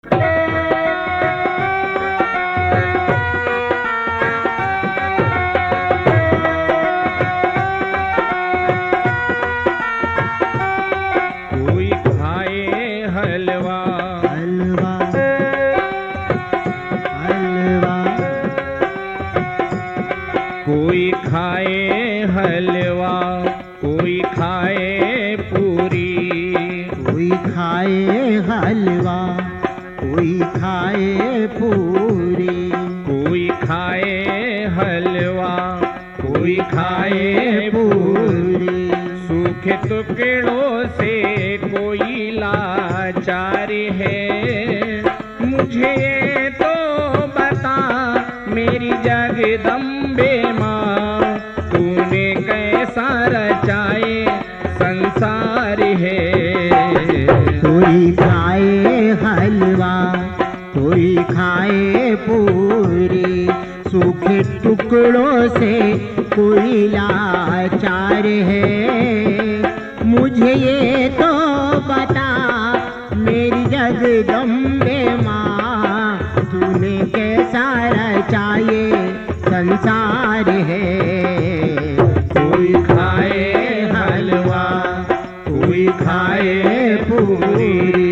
कोई खाए हलवा हलवा हलवा, कोई खाए हलवा, कोई खाए पूरी, कोई खाए हलवा, कोई खाए पूरी, कोई खाए हलवा, कोई खाए पूरी, सूखे टुकड़ों से कोई लाचार है। मुझे ये तो बता मेरी जगदम्बे माँ, तूने कैसा रचाए संसार है। कोई खाए हलवा, कोई खाए पूरी, सूखे टुकड़ों से कोई लाचार है। मुझे ये तो बता मेरी जगदम्बे माँ, तूने कैसा रचाए संसार है। कोई खाए हलवा, कोई खाए पूरी,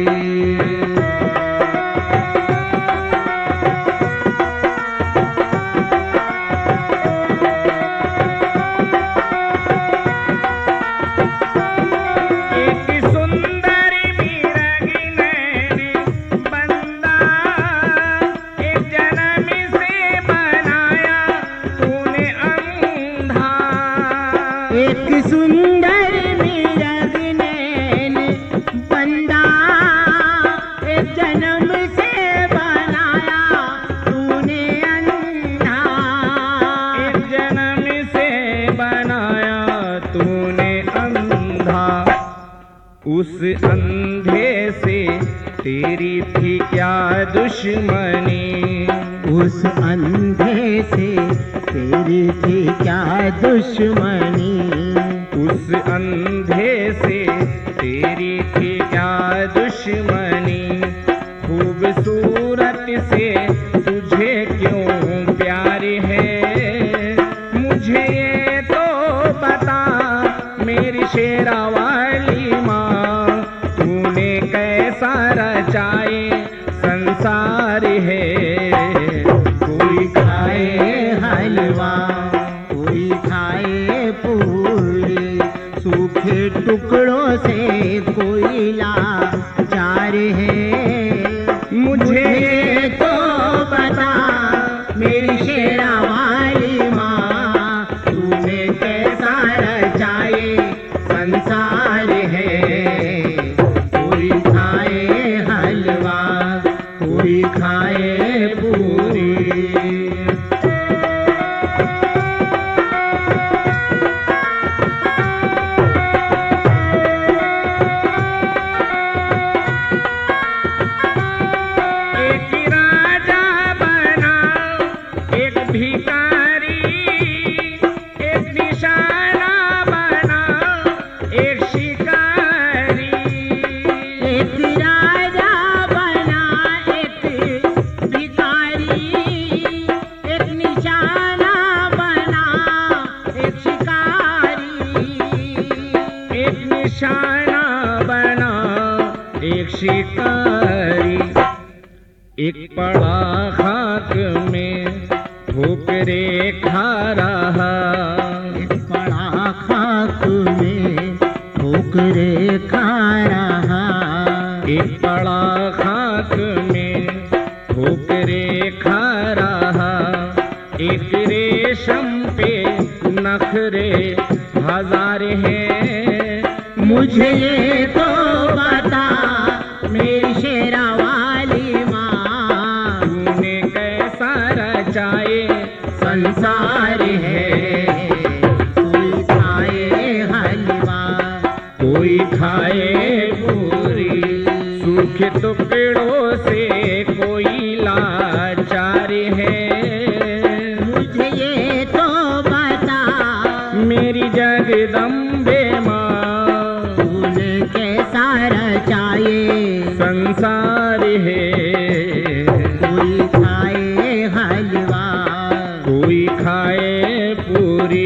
एक सुंदर मिरग नैन बंदा, एक जन्म से बनाया तूने अंधा। एक जन्म से बनाया तूने अंधा, उस अंधे से तेरी थी क्या दुश्मनी, उस अंधे से तेरी थी क्या दुश्मनी, उस अंधे से तेरी थी क्या दुश्मनी, खूबसूरत से तुझे क्यों प्यार है। मुझे ये तो बता मेरी शेरा वाली माँ, तूने कैसा रचाए संसार है। कोई खाए हलवा, कोई खाए पूरी, सूखे टुकड़ों से कोई लाचार है। मुझे तो बता मेरी शेरा वाली माँ, तूने कैसा रचाए संसार है। कोई खाए हलवा, कोई खाए पूरी, निशाना बना एक शिकारी। एक पड़ा खाक में ठोकरे खा रहा, एक पड़ा खाक में ठोकरे खा रहा, एक पड़ा खाक में ठोकरे खा रहा, एक रेशम पे नखरे हजार हैं। मुझे ये तो बता मेरी शेरा वाली माँ, तूने कैसा रचाए संसार है। कोई खाए हलवा, कोई खाए पूरी, सूखे टुकड़ों से कोई लाचार है। मुझे ये तो बता मेरी जगदम्बे माँ, तूने कैसा रचाए संसार है। कोई खाए हलवा, कोई खाए पूरी।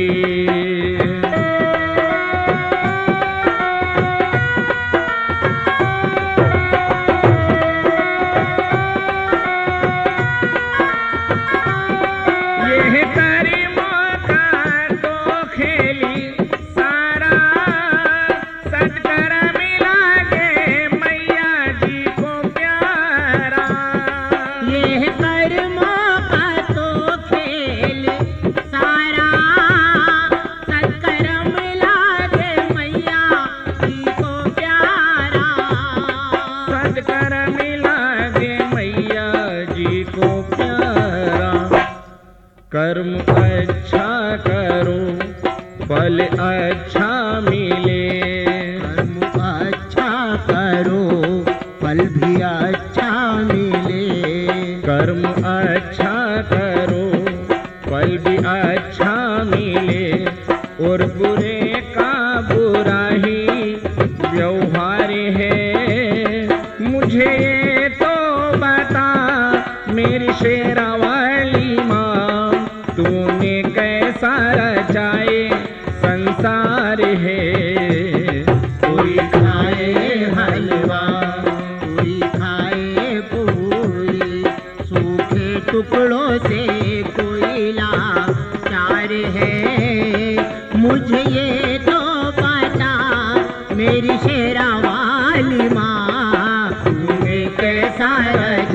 यह कर्मों का तो खेली सारा, सत्कर्म लागे मैया जी को प्यारा। ये कर्मों का तो खेल सारा, सत्कर्म लागे मैया जी को प्यारा। सत्कर्म लागे मैया जी को प्यारा। कर्म अच्छा करो फल अच्छा मिले, कर्म अच्छा करो फल भी अच्छा मिले। कर्म अच्छा करो फल भी अच्छा मिले। और बुरे का बुरा ही व्यवहार है। मुझे ये तो बता मेरी शेरा वाली माँ, तूने कैसा रचाए संसार है। कोई खाए हलवा, कोई खाए पूरी, सूखे टुकड़ों से कोई लाचार है। मुझे ये तो पता मेरी शेरा वाली माँ, तूने कैसा